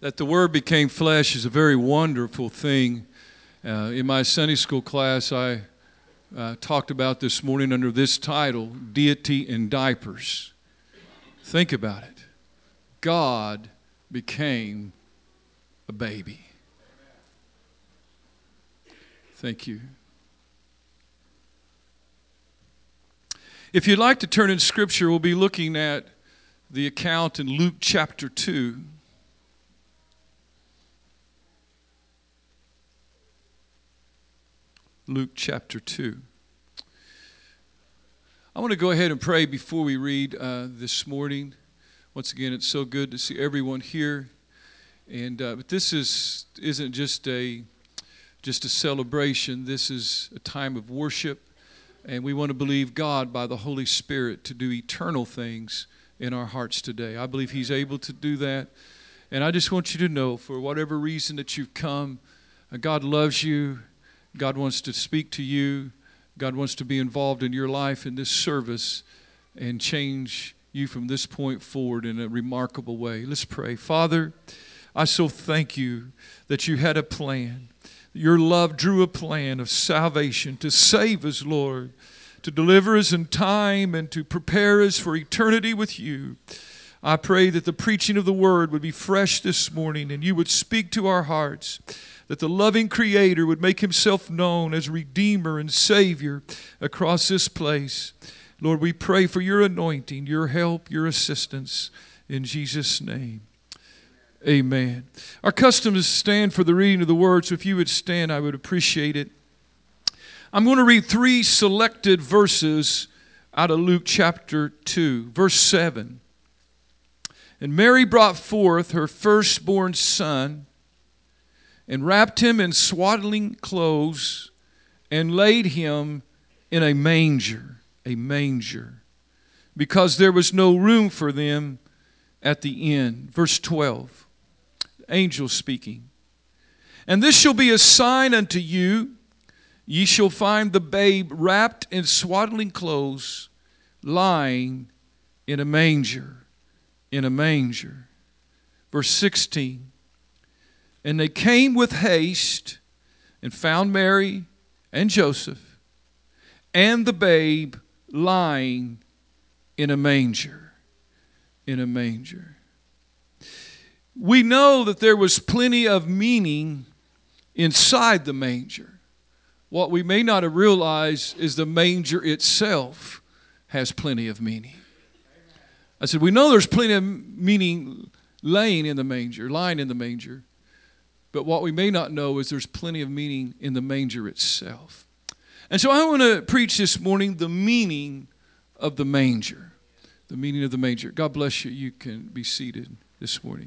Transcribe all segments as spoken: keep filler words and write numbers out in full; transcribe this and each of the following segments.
that the Word became flesh is a very wonderful thing. Uh, in my Sunday school class, I uh, talked about this morning under this title, Deity in Diapers. Think about it. God became a baby. Thank you. If you'd like to turn in Scripture, we'll be looking at the account in Luke chapter two. Luke chapter two. I want to go ahead and pray before we read uh, this morning. Once again, it's so good to see everyone here. And uh, but this is isn't just a just a celebration. This is a time of worship, and we want to believe God by the Holy Spirit to do eternal things in our hearts today. I believe He's able to do that. And I just want you to know, for whatever reason that you've come, uh, God loves you. God wants to speak to you. God wants to be involved in your life in this service and change you from this point forward in a remarkable way. Let's pray. Father, I so thank you that you had a plan. Your love drew a plan of salvation to save us, Lord, to deliver us in time and to prepare us for eternity with you. I pray that the preaching of the word would be fresh this morning and you would speak to our hearts, that the loving Creator would make Himself known as Redeemer and Savior across this place. Lord, we pray for your anointing, your help, your assistance in Jesus' name. Amen. Our custom is to stand for the reading of the word, so if you would stand, I would appreciate it. I'm going to read three selected verses out of Luke chapter two, verse seven. And Mary brought forth her firstborn son, and wrapped him in swaddling clothes, and laid him in a manger, a manger, because there was no room for them at the inn. Verse twelve, angel speaking. And this shall be a sign unto you, ye shall find the babe wrapped in swaddling clothes, lying in a manger, in a manger. Verse sixteen, and they came with haste and found Mary and Joseph and the babe lying in a manger, in a manger. We know that there was plenty of meaning inside the manger. What we may not have realized is the manger itself has plenty of meaning. I said, we know there's plenty of meaning laying in the manger, lying in the manger. But what we may not know is there's plenty of meaning in the manger itself. And so I want to preach this morning the meaning of the manger. The meaning of the manger. God bless you. You can be seated this morning.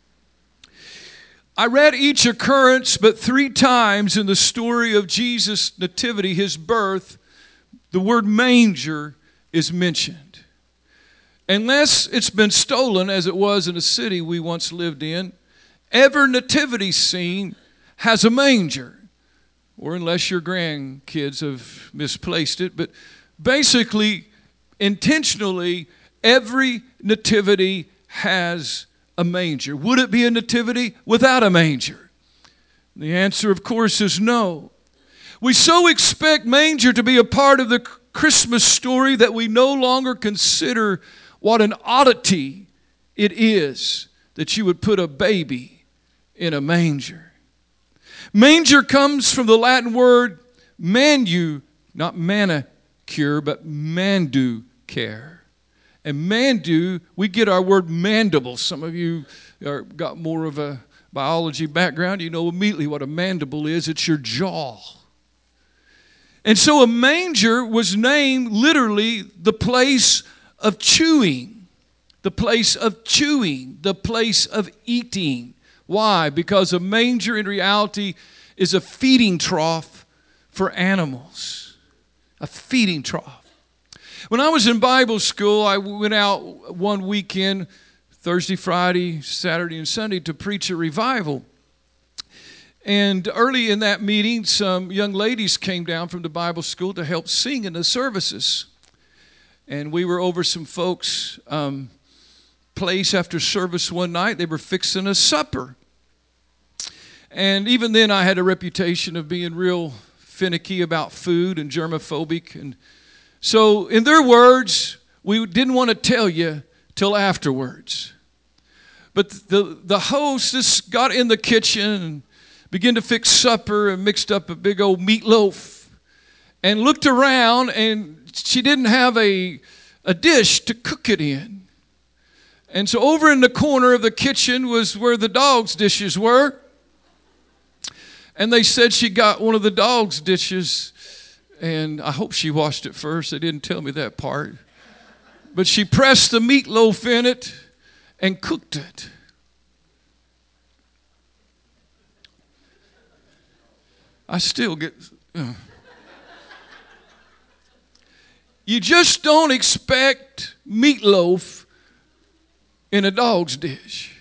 I read each occurrence, but three times in the story of Jesus' nativity, his birth, the word manger is mentioned. Unless it's been stolen, as it was in a city we once lived in, every nativity scene has a manger, or unless your grandkids have misplaced it. But basically, intentionally, every nativity has a manger. Would it be a nativity without a manger? The answer, of course, is no. We so expect manger to be a part of the Christmas story that we no longer consider what an oddity it is that you would put a baby in a manger. Manger comes from the Latin word manu, not manicure, but manducare. And mandu, we get our word mandible. Some of you are, got more of a biology background. You know immediately what a mandible is. It's your jaw. And so a manger was named literally the place of chewing, the place of chewing, the place of eating. Why? Because a manger in reality is a feeding trough for animals. A feeding trough. When I was in Bible school, I went out one weekend, Thursday, Friday, Saturday, and Sunday, to preach a revival. And early in that meeting, some young ladies came down from the Bible school to help sing in the services. And we were over some folks' um, place after service one night. They were fixing a supper. And even then I had a reputation of being real finicky about food and germophobic. And so in their words, we didn't want to tell you till afterwards. But the, the hostess got in the kitchen and began to fix supper and mixed up a big old meatloaf and looked around, and she didn't have a, a dish to cook it in. And so over in the corner of the kitchen was where the dogs' dishes were. And they said she got one of the dogs' dishes, and I hope she washed it first. They didn't tell me that part. But she pressed the meatloaf in it and cooked it. I still get... Uh. You just don't expect meatloaf in a dog's dish.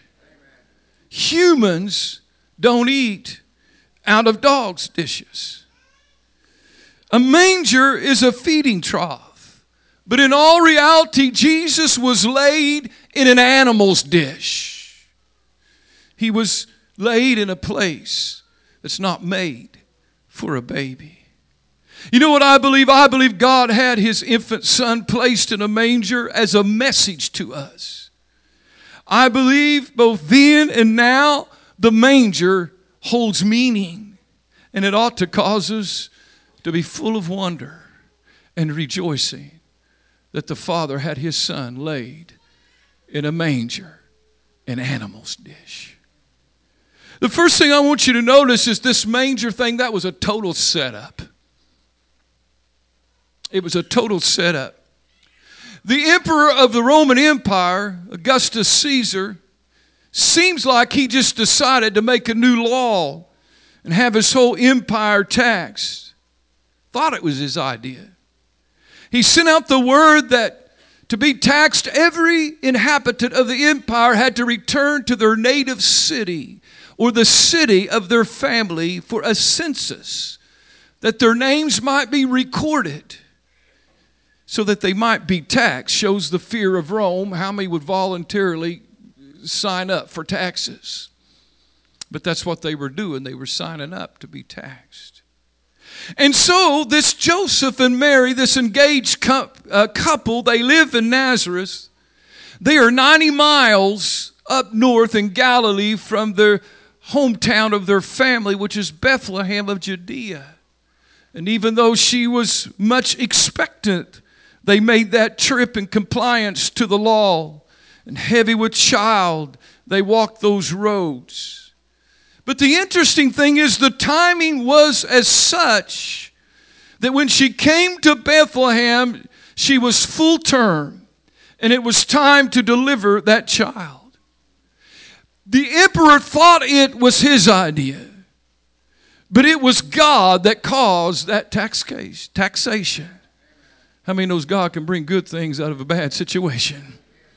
Humans don't eat out of dogs' dishes. A manger is a feeding trough, but in all reality, Jesus was laid in an animal's dish. He was laid in a place that's not made for a baby. You know what I believe? I believe God had his infant son placed in a manger as a message to us. I believe both then and now the manger holds meaning, and it ought to cause us to be full of wonder and rejoicing that the Father had his son laid in a manger, an animal's dish. The first thing I want you to notice is this manger thing, that was a total setup. It was a total setup. The emperor of the Roman Empire, Augustus Caesar, seems like he just decided to make a new law and have his whole empire taxed. Thought it was his idea. He sent out the word that to be taxed, every inhabitant of the empire had to return to their native city or the city of their family for a census, that their names might be recorded so that they might be taxed. Shows the fear of Rome. How many would voluntarily sign up for taxes? But that's what they were doing. They were signing up to be taxed. And so this Joseph and Mary, this engaged couple, they live in Nazareth. They are ninety miles up north in Galilee from their hometown of their family, which is Bethlehem of Judea. And even though she was much expectant, they made that trip in compliance to the law. And heavy with child, they walked those roads. But the interesting thing is the timing was as such that when she came to Bethlehem, she was full term, and it was time to deliver that child. The emperor thought it was his idea, but it was God that caused that tax case, taxation. How many knows God can bring good things out of a bad situation?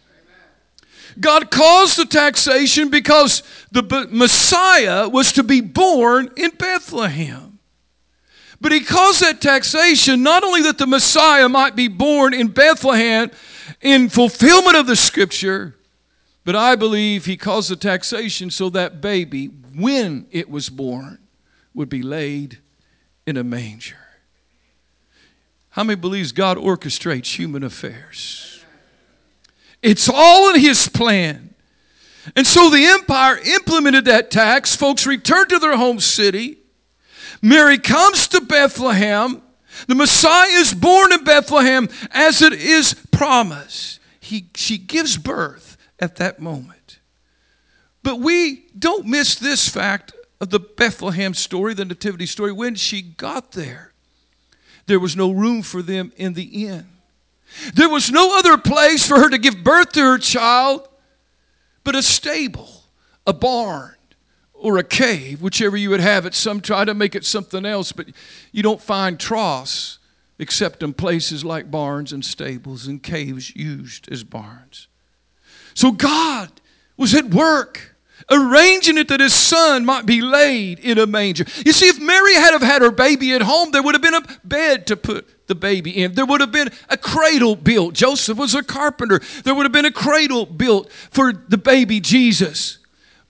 God caused the taxation because the Messiah was to be born in Bethlehem. But he caused that taxation not only that the Messiah might be born in Bethlehem in fulfillment of the scripture, but I believe he caused the taxation so that baby, when it was born, would be laid in a manger. How many believes God orchestrates human affairs? It's all in his plan. And so the empire implemented that tax. Folks returned to their home city. Mary comes to Bethlehem. The Messiah is born in Bethlehem as it is promised. He, she gives birth at that moment. But we don't miss this fact of the Bethlehem story, the nativity story. When she got there, there was no room for them in the inn. There was no other place for her to give birth to her child but a stable, a barn, or a cave, whichever you would have it. Some try to make it something else, but you don't find troughs except in places like barns and stables and caves used as barns. So God was at work arranging it that his son might be laid in a manger. You see, if Mary had have had her baby at home, there would have been a bed to put the baby in. There would have been a cradle built. Joseph was a carpenter. There would have been a cradle built for the baby Jesus.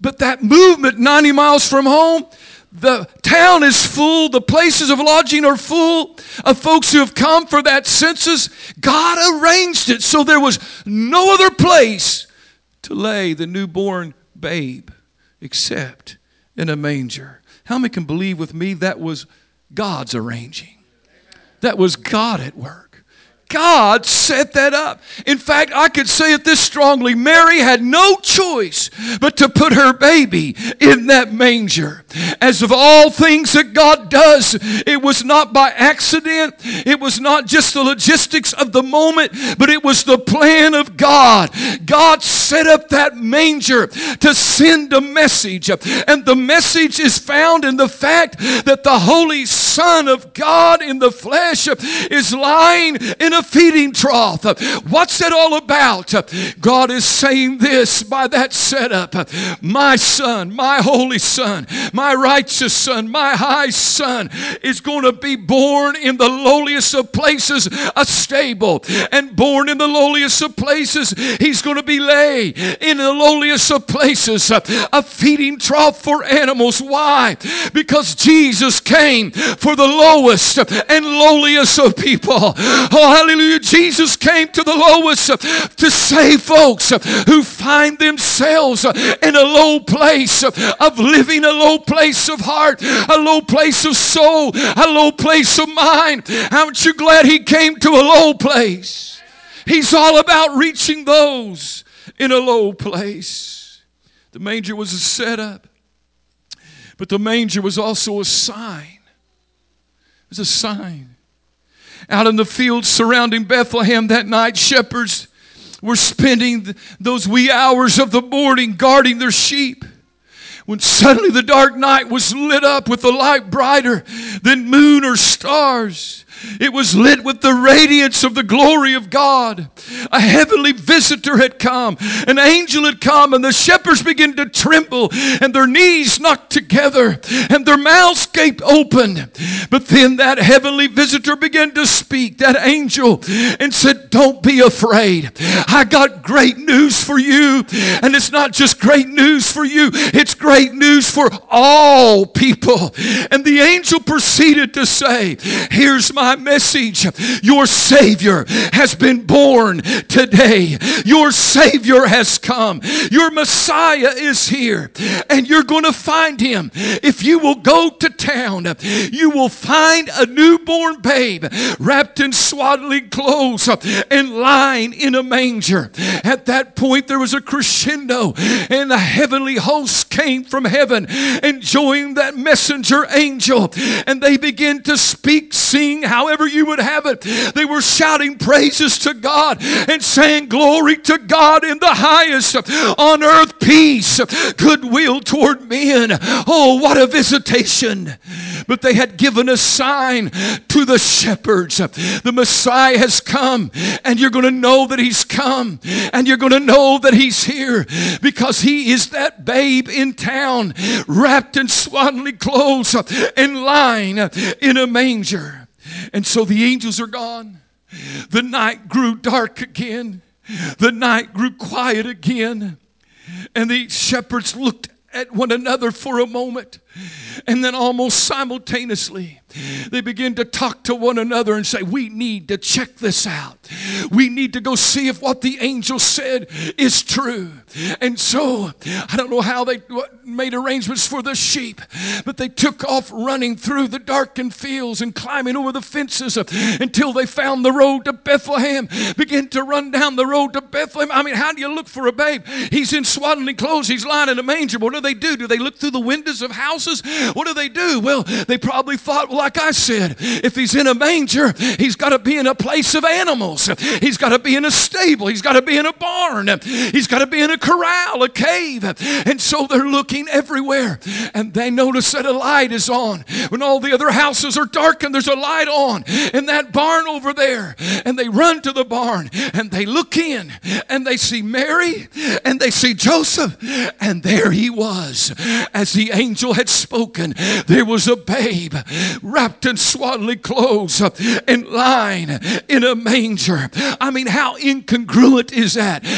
But that movement ninety miles from home, the town is full. The places of lodging are full of folks who have come for that census. God arranged it so there was no other place to lay the newborn babe except in a manger. How many can believe with me that was God's arranging? That was God at work. God set that up. In fact, I could say it this strongly. Mary had no choice but to put her baby in that manger. As of all things that God does, it was not by accident. It was not just the logistics of the moment, but it was the plan of God. God set up that manger to send a message. And the message is found in the fact that the Holy Son of God in the flesh is lying in a feeding trough. What's it all about? God is saying this by that setup. My son, my holy son, my righteous son, my high son is going to be born in the lowliest of places, a stable. And born in the lowliest of places, he's going to be laid in the lowliest of places, a feeding trough for animals. Why? Because Jesus came for the lowest and lowliest of people. Oh, hallelujah. Jesus came to the lowest to save folks who find themselves in a low place of living, a low place of heart, a low place of soul, a low place of mind. Aren't you glad he came to a low place? He's all about reaching those in a low place. The manger was a setup, but the manger was also a sign. It was a sign. Out in the fields surrounding Bethlehem that night, shepherds were spending those wee hours of the morning guarding their sheep, when suddenly the dark night was lit up with a light brighter than moon or stars. It was lit with the radiance of the glory of God. A heavenly visitor had come. An angel had come, and the shepherds began to tremble, and their knees knocked together, and their mouths gaped open. But then that heavenly visitor began to speak, that angel, and said, "Don't be afraid. I got great news for you." And it's not just great news for you, it's great news for all people. And the angel proceeded to say, "Here's my message. Your Savior has been born today. Your Savior has come. Your Messiah is here, and you're going to find him. If you will go to town, you will find a newborn babe wrapped in swaddling clothes and lying in a manger." At that point, there was a crescendo, and the heavenly host came from heaven and joined that messenger angel, and they began to speak, sing, however you would have it. They were shouting praises to God and saying, "Glory to God in the highest, on earth peace, goodwill toward men." Oh, what a visitation. But they had given a sign to the shepherds. The Messiah has come, and you're going to know that he's come, and you're going to know that he's here, because he is that babe in town, wrapped in swaddling clothes and lying in a manger. And so the angels are gone. The night grew dark again. The night grew quiet again. And the shepherds looked at one another for a moment. And then almost simultaneously, they begin to talk to one another and say, "We need to check this out. We need to go see if what the angel said is true." And so, I don't know how they made arrangements for the sheep, but they took off running through the darkened fields and climbing over the fences until they found the road to Bethlehem. Began to run down the road to Bethlehem. I mean, how do you look for a babe? He's in swaddling clothes. He's lying in a manger. What do they do? Do they look through the windows of houses? What do they do? Well, they probably thought, well, like I said, if he's in a manger, he's got to be in a place of animals. He's got to be in a stable. He's got to be in a barn. He's got to be in a corral, a cave. And so they're looking everywhere. And they notice that a light is on. When all the other houses are darkened, there's a light on in that barn over there. And they run to the barn and they look in and they see Mary and they see Joseph. And there he was, as the angel had spoken. There was a babe wrapped in swaddling clothes and lying in a manger. I mean, how incongruent is that? How,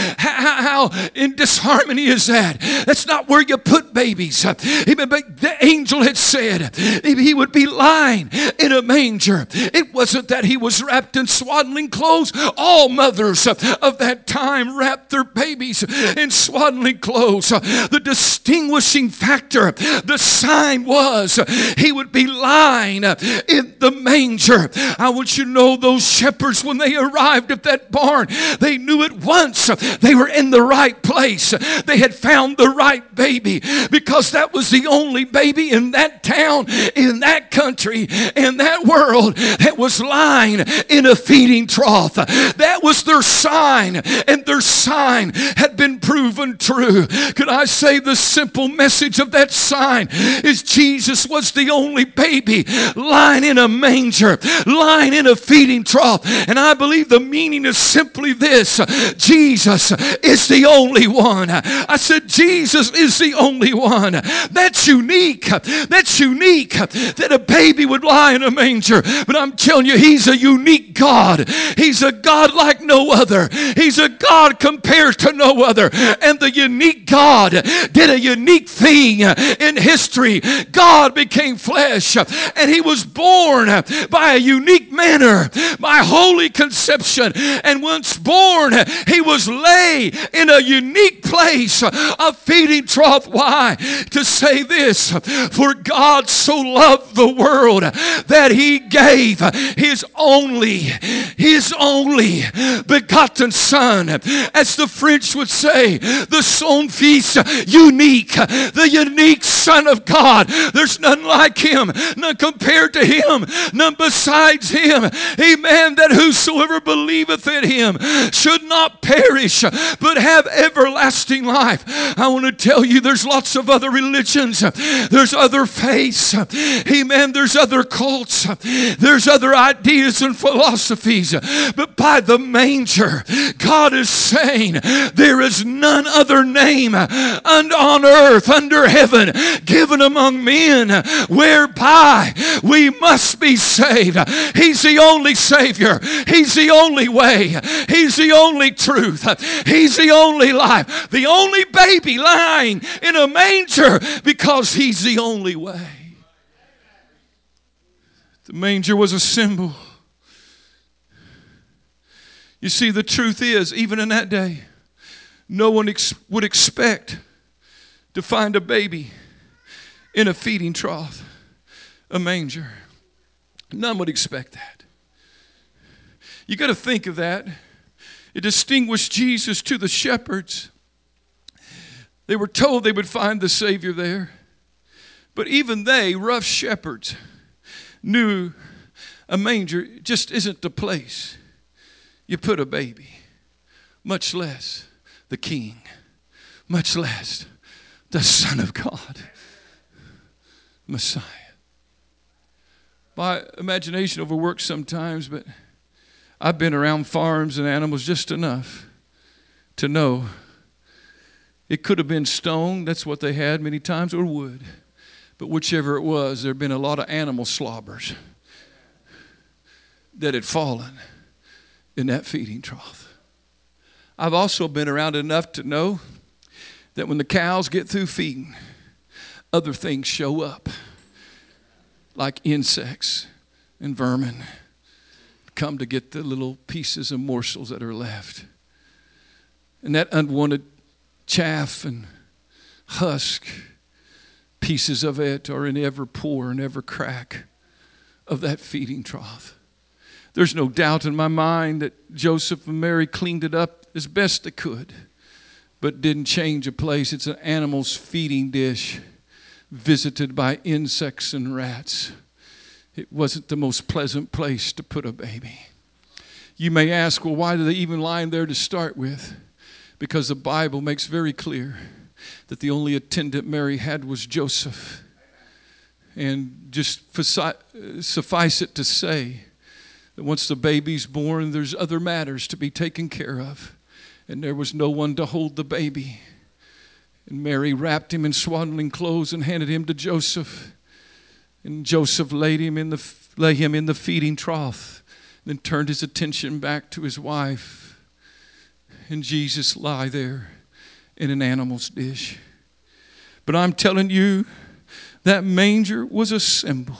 how, how in disharmony is that? That's not where you put babies. Amen. But the angel had said he would be lying in a manger. It wasn't that he was wrapped in swaddling clothes. All mothers of that time wrapped their babies in swaddling clothes. The distinguishing factor, the sign was he would be lying in the manger. I want you to know those shepherds, when they arrived at that barn, they knew at once they were in the right place. They had found the right baby, because that was the only baby in that town, in that country, in that world that was lying in a feeding trough. That was their sign, and their sign had been proven true. Could I say the simple message of that sign is Jesus was the only baby lying in a manger, lying in a feeding trough. And I believe the meaning is simply this: Jesus is the only one. I said Jesus is the only one. That's unique. That's unique that a baby would lie in a manger. But I'm telling you, he's a unique God. He's a God like no other. He's a God compared to no other. And the unique God did a unique thing in history. God became flesh, and he was born by a unique manner, by holy conception. And once born, he was laid in a unique place, a feeding trough. Why? To say this: for God so loved the world that he gave his only, his only begotten Son. As the French would say, the son fils unique, the unique Son of God. There's none like him, none compared to him, none besides him. Amen. That whosoever believeth in him should not perish, but have everlasting life. I want to tell you, there's lots of other religions. There's other faiths. Amen. There's other cults. There's other ideas and philosophies. But by the manger, God is saying there is none other name on earth, under heaven, given among men whereby we must be saved. He's the only Savior. He's the only way. He's the only truth. He's the only life. The only baby lying in a manger, because he's the only way. The manger was a symbol. You see, the truth is, even in that day, no one ex- would expect to find a baby in a feeding trough, a manger. None would expect that. You got to think of that. It distinguished Jesus to the shepherds. They were told they would find the Savior there. But even they, rough shepherds, knew a manger just isn't the place you put a baby, much less the King, much less the Son of God, Messiah. My imagination overworks sometimes, but I've been around farms and animals just enough to know it could have been stone, that's what they had many times, or wood. But whichever it was, there had been a lot of animal slobbers that had fallen in that feeding trough. I've also been around enough to know that when the cows get through feeding, other things show up, like insects and vermin, come to get the little pieces and morsels that are left. And that unwanted chaff and husk, pieces of it are in every pore and every crack of that feeding trough. There's no doubt in my mind that Joseph and Mary cleaned it up as best they could, but didn't change a place. It's an animal's feeding dish visited by insects and rats. It wasn't the most pleasant place to put a baby. You may ask, well, why do they even lie there to start with? Because the Bible makes very clear that the only attendant Mary had was Joseph. And just suffice it to say that once the baby's born, there's other matters to be taken care of. And there was no one to hold the baby. And Mary wrapped him in swaddling clothes and handed him to Joseph. And Joseph laid him in the lay him in the feeding trough, then turned his attention back to his wife. and Jesus lie there in an animal's dish. But I'm telling you, that manger was a symbol.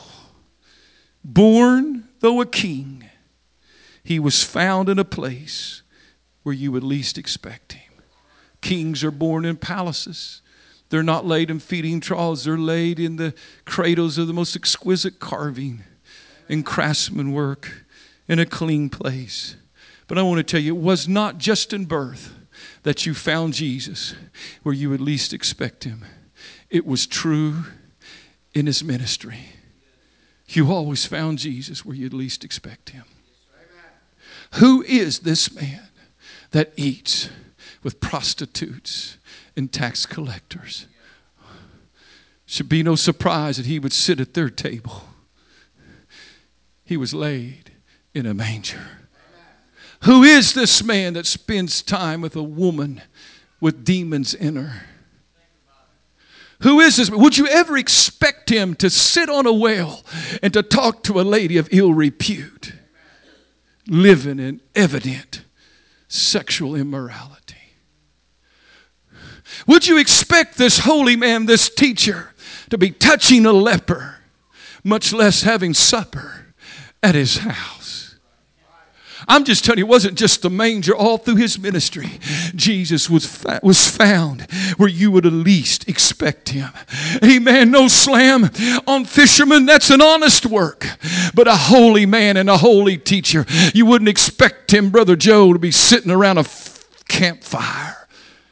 Born, though a king, he was found in a place where you would least expect him. Kings are born in palaces. They're not laid in feeding troughs. They're laid in the cradles of the most exquisite carving and craftsman work in a clean place. But I want to tell you, it was not just in birth that you found Jesus where you would least expect him. It was true in his ministry. You always found Jesus where you'd least expect him. Who is this man that eats with prostitutes and tax collectors? Should be no surprise that he would sit at their table. He was laid in a manger. Who is this man that spends time with a woman with demons in her? Who is this? Would you ever expect him to sit on a well and to talk to a lady of ill repute, living in evident sexual immorality? Would you expect this holy man, this teacher, to be touching a leper, much less having supper at his house? I'm just telling you, it wasn't just the manger. All through his ministry, Jesus was fa- was found where you would at least expect him. Amen. No slam on fishermen. That's an honest work. But a holy man and a holy teacher, you wouldn't expect him, Brother Joe, to be sitting around a f- campfire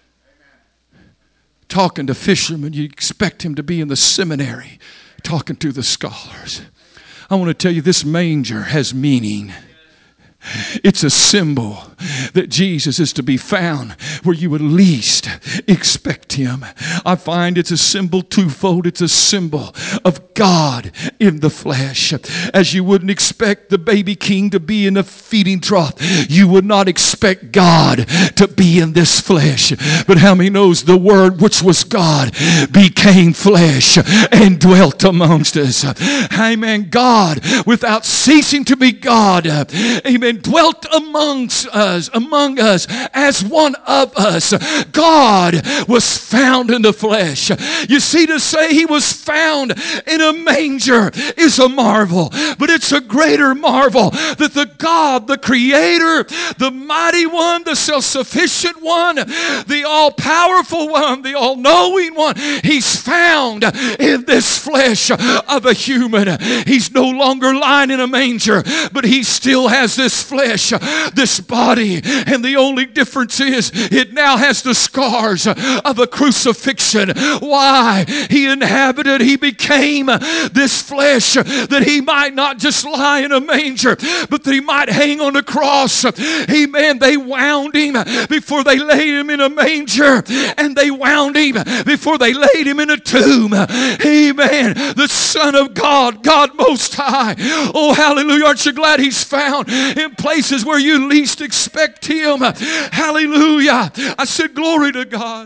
talking to fishermen. You expect him to be in the seminary talking to the scholars. I want to tell you, this manger has meaning. It's a symbol that Jesus is to be found where you would least expect him. I find it's a symbol twofold. It's a symbol of God in the flesh. As you wouldn't expect the baby king to be in a feeding trough, you would not expect God to be in this flesh. But how many knows the Word, which was God, became flesh and dwelt amongst us? Amen. God, without ceasing to be God, amen, dwelt amongst us, among us as one of us. God was found in the flesh. You see, to say he was found in a manger is a marvel, but it's a greater marvel that the God, the Creator, the mighty one, the self-sufficient one, the all-powerful one, the all-knowing one, he's found in this flesh of a human. He's no longer lying in a manger, but he still has this flesh, this body, and the only difference is it now has the scars of a crucifixion. Why? He inhabited, he became this flesh that he might not just lie in a manger, but that he might hang on a cross. Amen. They wound him before they laid him in a manger, and they wound him before they laid him in a tomb. Amen. The Son of God, God Most High. Oh, hallelujah. Aren't you glad he's found in places where you least expect him? Hallelujah. I said, glory to God.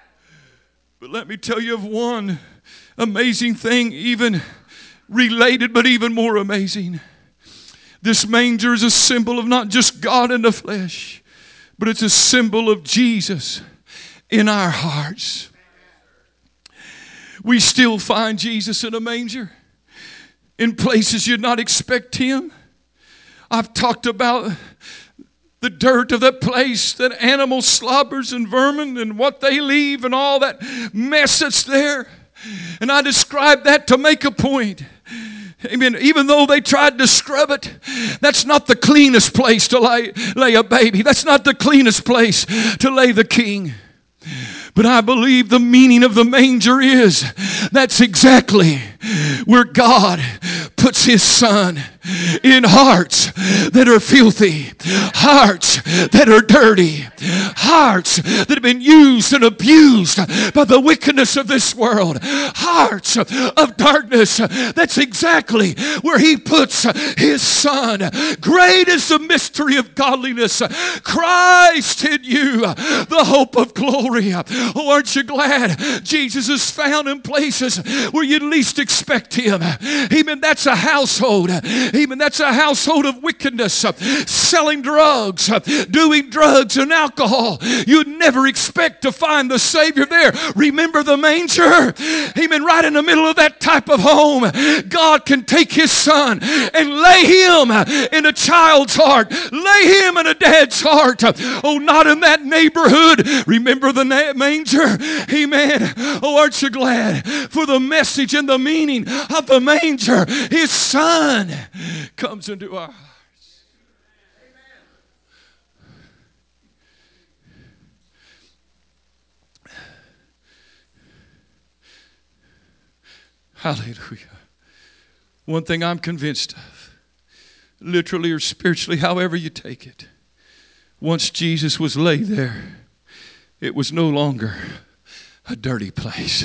But let me tell you of one amazing thing, even related, but even more amazing. This manger is a symbol of not just God in the flesh, but it's a symbol of Jesus in our hearts. We still find Jesus in a manger in places you'd not expect him. I've talked about the dirt of that place, that animal slobbers and vermin and what they leave and all that mess that's there. And I described that to make a point. Amen. Even though they tried to scrub it, that's not the cleanest place to lay, lay a baby. That's not the cleanest place to lay the king. But I believe the meaning of the manger is that's exactly where God puts his son, in hearts that are filthy, hearts that are dirty, hearts that have been used and abused by the wickedness of this world, hearts of darkness. That's exactly where he puts his son. Great is the mystery of godliness. Christ in you, the hope of glory. Oh, aren't you glad Jesus is found in places where you least expect him? Amen. That's a household. Amen. That's a household of wickedness. selling drugs, doing drugs and alcohol. You'd never expect to find the Savior there. Remember the manger? Amen. Right in the middle of that type of home, God can take His Son and lay Him in a child's heart. Lay Him in a dad's heart. Oh, not in that neighborhood. Remember the na- manger? Amen. Oh, aren't you glad for the message and the meaning of the manger? His Son comes into our hearts. Hallelujah. One thing I'm convinced of, literally or spiritually, however you take it, once Jesus was laid there, it was no longer a dirty place.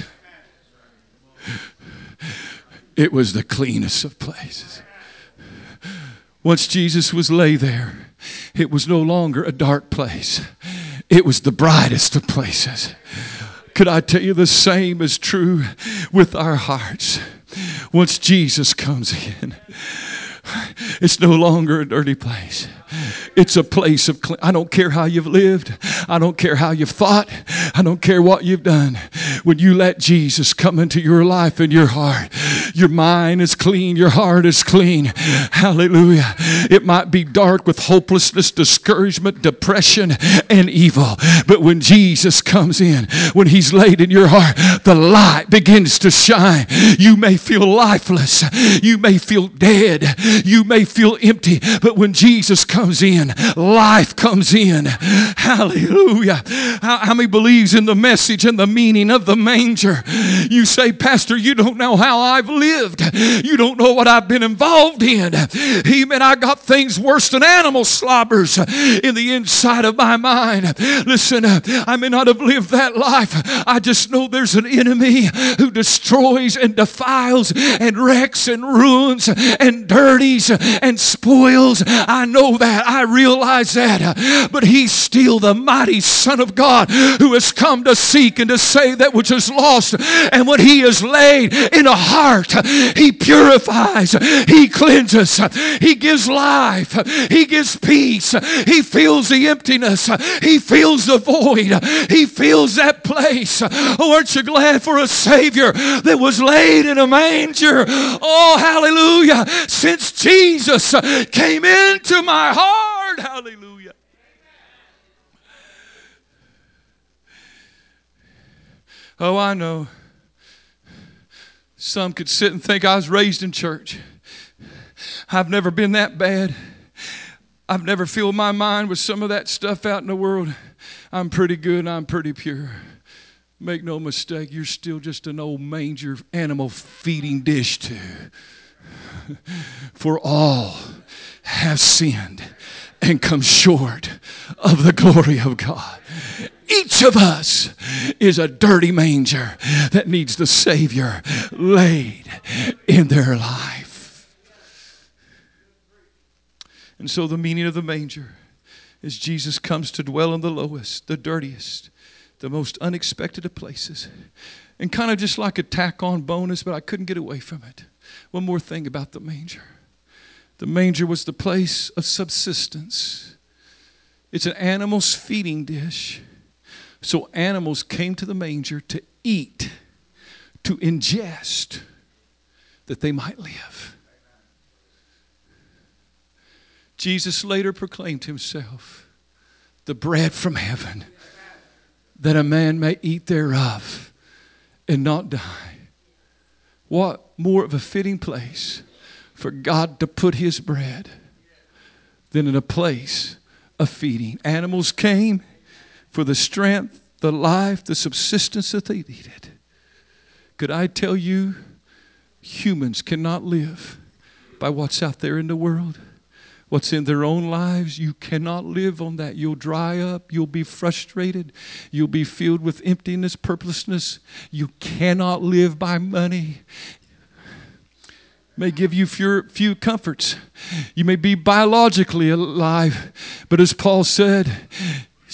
It was the cleanest of places. Once Jesus was laid there, it was no longer a dark place. It was the brightest of places. Could I tell you the same is true with our hearts? Once Jesus comes in, it's no longer a dirty place. It's a place of clean. I don't care how you've lived. I don't care how you've thought. I don't care what you've done. When you let Jesus come into your life and your heart, your mind is clean. Your heart is clean. Hallelujah. It might be dark with hopelessness, discouragement, depression, and evil. But when Jesus comes in, when He's laid in your heart, the light begins to shine. You may feel lifeless. You may feel dead. You may feel empty. But when Jesus comes in, life comes in. Hallelujah. How, how many believes in the message and the meaning of the manger? You say, Pastor, you don't know how I've lived. You don't know what I've been involved in. Amen. I got things worse than animal slobbers in the inside of my mind. Listen, I may not have lived that life. I just know there's an enemy who destroys and defiles and wrecks and ruins and dirties and spoils. I know that. I realize that. But He's still the mighty Son of God who has come to seek and to save that which is lost. And when He is laid in a heart, He purifies, He cleanses, He gives life, He gives peace, He fills the emptiness, He fills the void, He fills that place. Oh, aren't you glad for a Savior that was laid in a manger? Oh, hallelujah. Since Jesus came into my heart, hallelujah. Oh, I know. Some could sit and think I was raised in church. I've never been that bad. I've never filled my mind with some of that stuff out in the world. I'm pretty good and I'm pretty pure. Make no mistake, you're still just an old manger animal feeding dish too. For all have sinned and come short of the glory of God. Each of us is a dirty manger that needs the Savior laid in their life. And so the meaning of the manger is Jesus comes to dwell in the lowest, the dirtiest, the most unexpected of places. And kind of just like a tack-on bonus, but I couldn't get away from it. One more thing about the manger. The manger was the place of subsistence. It's an animal's feeding dish. So animals came to the manger to eat, to ingest, that they might live. Jesus later proclaimed Himself the bread from heaven, that a man may eat thereof and not die. What more of a fitting place for God to put His bread than in a place of feeding? Animals came for the strength, the life, the subsistence that they needed. Could I tell you, humans cannot live by what's out there in the world. What's in their own lives, you cannot live on that. You'll dry up. You'll be frustrated. You'll be filled with emptiness, purposelessness. You cannot live by money. May give you few, few comforts. You may be biologically alive, but as Paul said,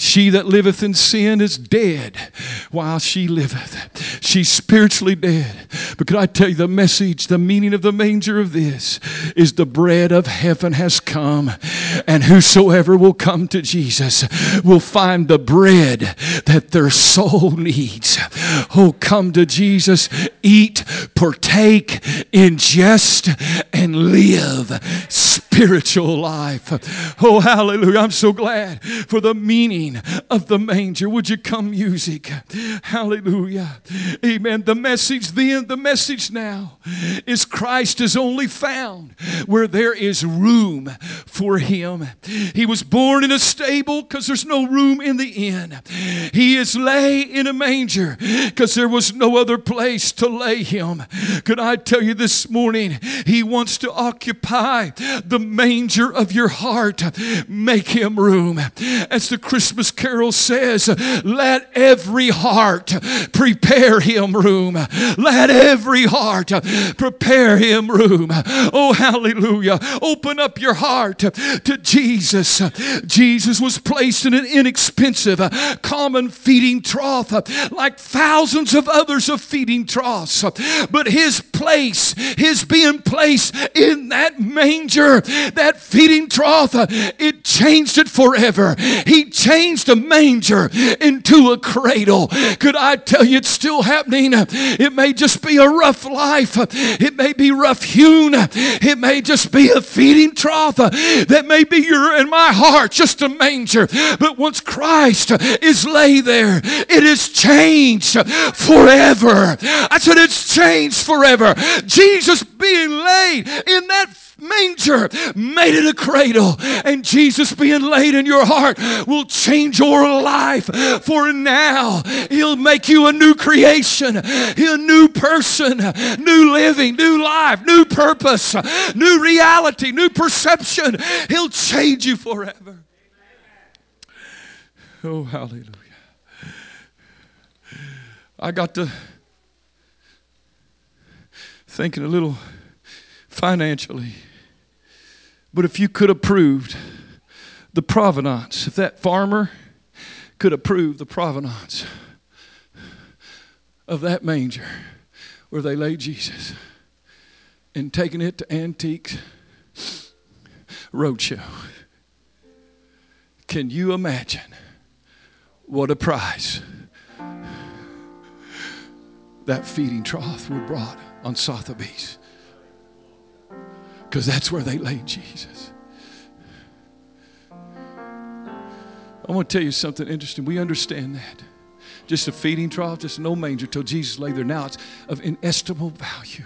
She that liveth in sin is dead while she liveth. She's spiritually dead. But could I tell you the message, the meaning of the manger of this is the bread of heaven has come, and whosoever will come to Jesus will find the bread that their soul needs. Oh, come to Jesus, eat, partake, ingest, and live spiritual life. Oh, hallelujah. I'm so glad for the meaning of the manger. Would you come, music? Hallelujah. Amen. The message then, the message now is Christ is only found where there is room for him. He was born in a stable because there's no room in the inn. He is lay in a manger because there was no other place to lay him. Could I tell you this morning, he wants to occupy the manger of your heart. Make him room. As the Christmas carol says, let every heart prepare him room. Let every heart prepare him room. Oh, hallelujah. Open up your heart to Jesus. Jesus was placed in an inexpensive, common feeding trough like thousands of others of feeding troughs. But his place, his being placed in that manger, that feeding trough, it changed it forever. He changed a manger into a cradle. Could I tell you it's still happening? It may just be a rough life. It may be rough hewn. It may just be a feeding trough. That may be your and my heart, just a manger. But once Christ is laid there, it is changed forever. I said it's changed forever. Jesus being laid in that manger made it a cradle, and Jesus being laid in your heart will change your life. For now he'll make you a new creation, a new person, new living, new life, new purpose, new reality, new perception. He'll change you forever. Oh, hallelujah. I got to thinking a little financially. But if you could have proved the provenance, if that farmer could have proved the provenance of that manger where they laid Jesus and taken it to Antiques Roadshow, can you imagine what a price that feeding trough would brought on Sotheby's? Because that's where they laid Jesus. I want to tell you something interesting. We understand that. Just a feeding trough, just no manger till Jesus lay there. Now it's of inestimable value.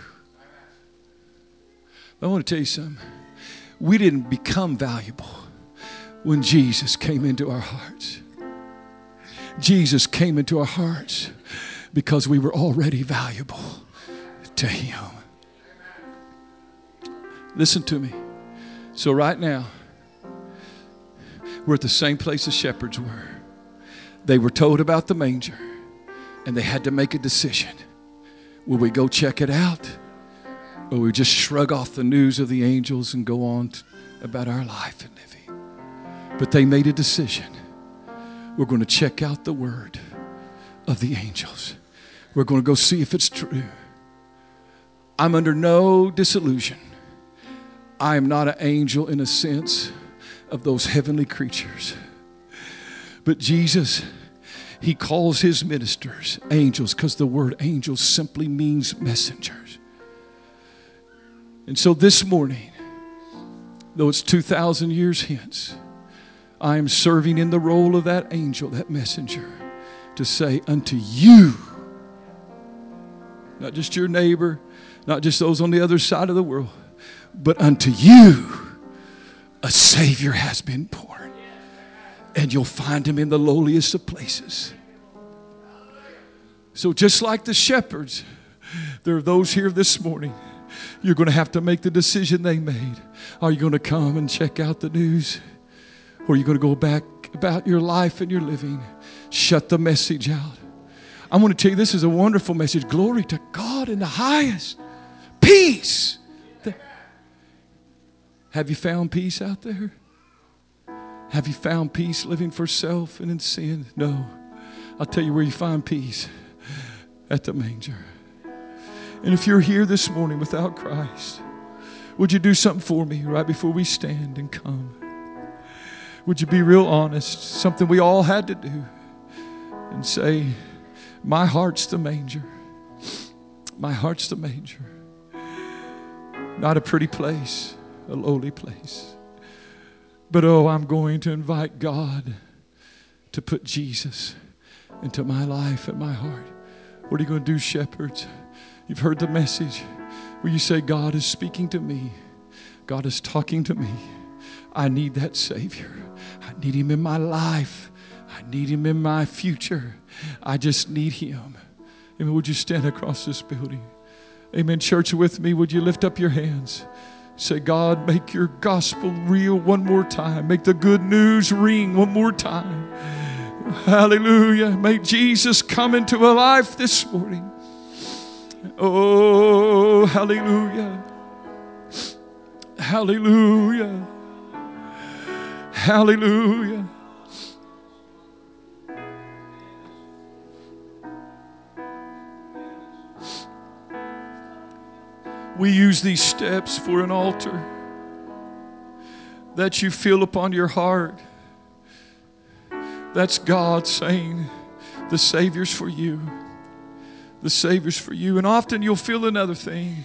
I want to tell you something. We didn't become valuable when Jesus came into our hearts. Jesus came into our hearts because we were already valuable to him. Listen to me. So right now, we're at the same place the shepherds were. They were told about the manger, and they had to make a decision. Will we go check it out, or will we just shrug off the news of the angels and go on to, about our life and living? But they made a decision. We're going to check out the word of the angels. We're going to go see if it's true. I'm under no disillusion. I am not an angel in a sense of those heavenly creatures. But Jesus, he calls his ministers angels because the word angels simply means messengers. And so this morning, though it's two thousand years hence, I am serving in the role of that angel, that messenger, to say unto you, not just your neighbor, not just those on the other side of the world, but unto you a Savior has been born. And you'll find him in the lowliest of places. So just like the shepherds, there are those here this morning. You're going to have to make the decision they made. Are you going to come and check out the news? Or are you going to go back about your life and your living? Shut the message out. I want to tell you, this is a wonderful message. Glory to God in the highest. Peace. Have you found peace out there? Have you found peace living for self and in sin? No. I'll tell you where you find peace. At the manger. And if you're here this morning without Christ, would you do something for me right before we stand and come? Would you be real honest? Something we all had to do. And say, my heart's the manger. My heart's the manger. Not a pretty place, a lowly place. But oh, I'm going to invite God to put Jesus into my life and my heart. What are you going to do, shepherds? You've heard the message. Will you say, God is speaking to me. God is talking to me. I need that Savior. I need Him in my life. I need Him in my future. I just need Him. Amen. Would you stand across this building? Amen. Church, with me, would you lift up your hands? Say, God, make your gospel real one more time. Make the good news ring one more time. Hallelujah. Make Jesus come into a life this morning. Oh, hallelujah. Hallelujah. Hallelujah. We use these steps for an altar that you feel upon your heart. That's God saying, the Savior's for you. The Savior's for you. And often you'll feel another thing.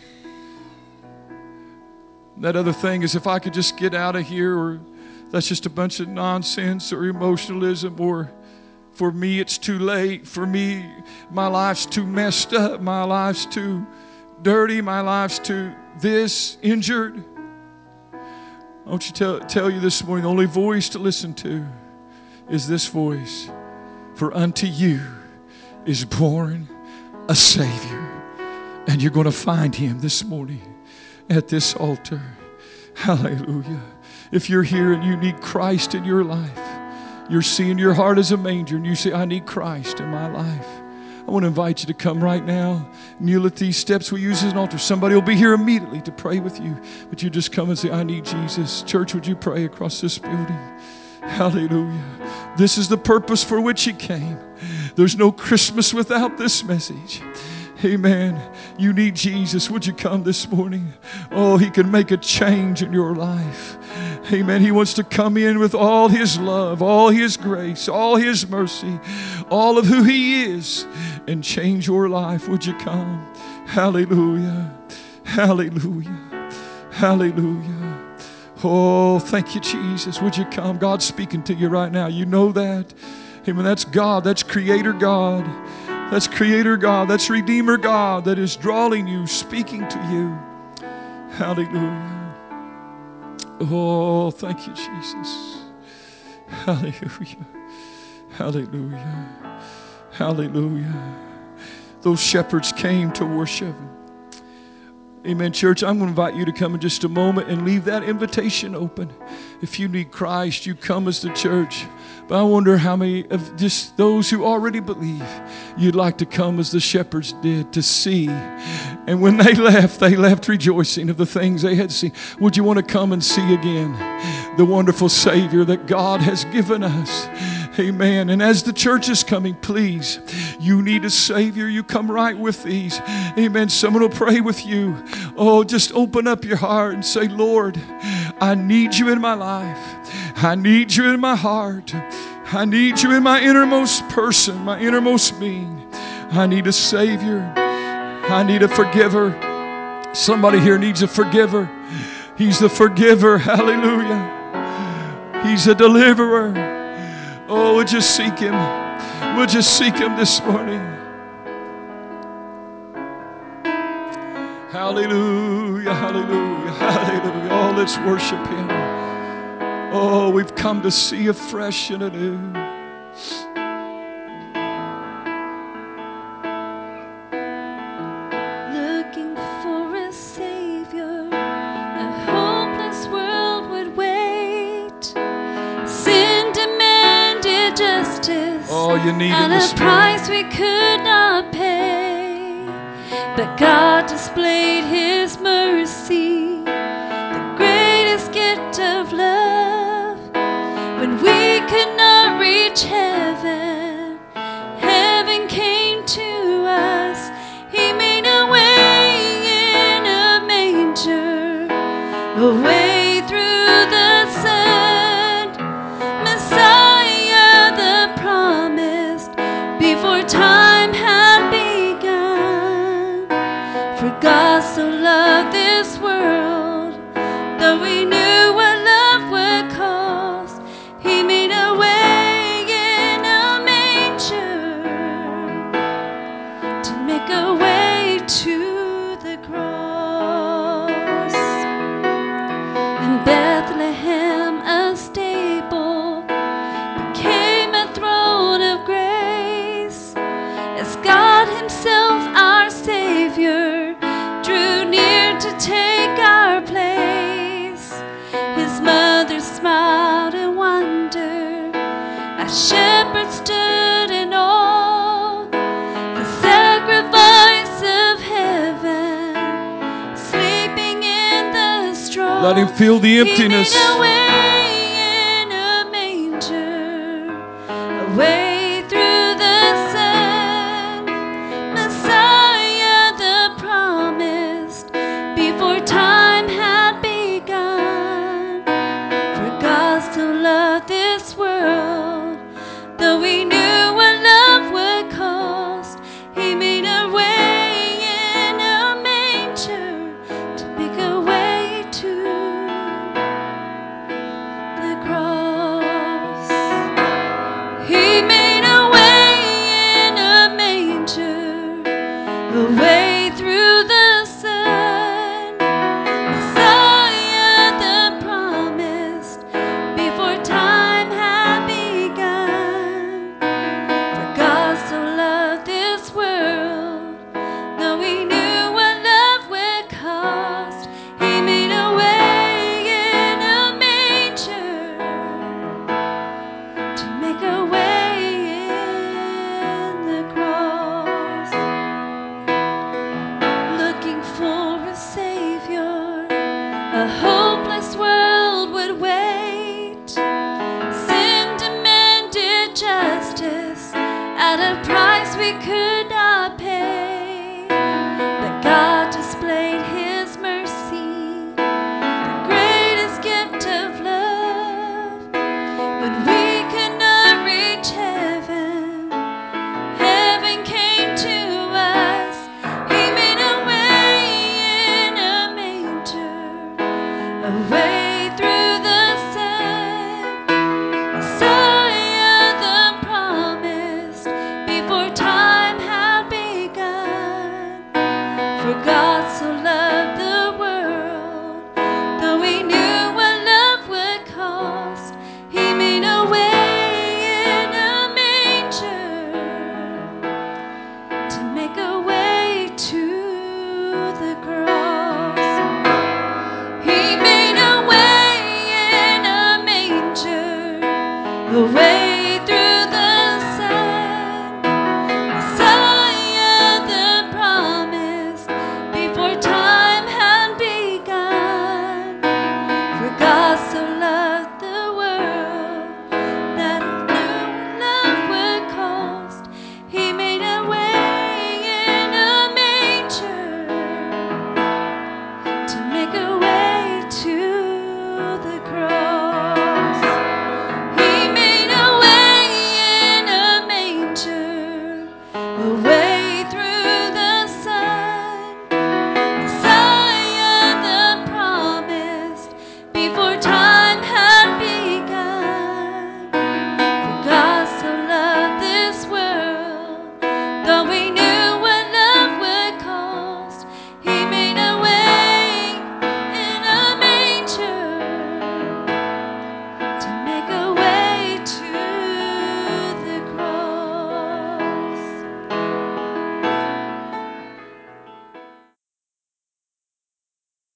That other thing is, if I could just get out of here, or that's just a bunch of nonsense or emotionalism, or for me it's too late. For me, my life's too messed up. My life's too dirty. My life's too this, injured. I want you to tell, tell you this morning, the only voice to listen to is this voice. For unto you is born a Savior. And you're going to find Him this morning at this altar. Hallelujah. If you're here and you need Christ in your life, you're seeing your heart as a manger, and you say, I need Christ in my life. I want to invite you to come right now, kneel at these steps we use as an altar. Somebody will be here immediately to pray with you. But you just come and say, I need Jesus. Church, would you pray across this building? Hallelujah. This is the purpose for which He came. There's no Christmas without this message. Amen. You need Jesus. Would you come this morning? Oh, He can make a change in your life. Amen. He wants to come in with all His love, all His grace, all His mercy, all of who He is, and change your life. Would you come? Hallelujah. Hallelujah. Hallelujah. Oh, thank you, Jesus. Would you come? God's speaking to you right now. You know that. Amen. That's God. That's Creator God. That's Creator God. That's Redeemer God that is drawing you, speaking to you. Hallelujah. Oh, thank you, Jesus. Hallelujah. Hallelujah. Hallelujah. Those shepherds came to worship. Amen, church. I'm going to invite you to come in just a moment and leave that invitation open. If you need Christ, you come as the church. But I wonder how many of just those who already believe, you'd like to come as the shepherds did, to see. And when they left, they left rejoicing of the things they had seen. Would you want to come and see again the wonderful Savior that God has given us? Amen. And as the church is coming, please, you need a Savior. You come right with these. Amen. Someone will pray with you. Oh, just open up your heart and say, Lord, I need you in my life. I need you in my heart. I need you in my innermost person, my innermost being. I need a Savior. I need a forgiver. Somebody here needs a forgiver. He's the forgiver. Hallelujah. He's a deliverer. Oh, would you seek Him? Would you seek Him this morning? Hallelujah, hallelujah, hallelujah. Oh, let's worship Him. Oh, we've come to see afresh and anew. Looking for a Savior, a hopeless world would wait. Sin demanded justice, Oh, you need Him and this a price we could not pay. But God displayed His mercy, the greatest gift of love. When we his mother smiled in wonder as shepherds stood in awe. The sacrifice of heaven, sleeping in the straw. Let him feel the emptiness. He made a way in a manger, a way through the sun. Messiah, the promised, before time had begun. For God so loved this world, though he knew what love would cost, he made a way in a manger to make a way to the cross. He made a way in a manger, a way through the sun. Messiah, the promised, before time had begun. For God so loved this world, though he knew what love would cost, he made a way in a manger to make a way in the cross. Looking for a savior, a hopeless world would wait. Sin demanded justice at a price we could not pay. But God displayed his mercy, the greatest gift of love. When we could not reach heaven, heaven came to us. He made a way in a manger, a way through the sun. Messiah, the promised, before time had begun. For God so loved the world, though he knew what love would cost, he made a way in a manger to make a way to the cross. He made a way in a manger, a way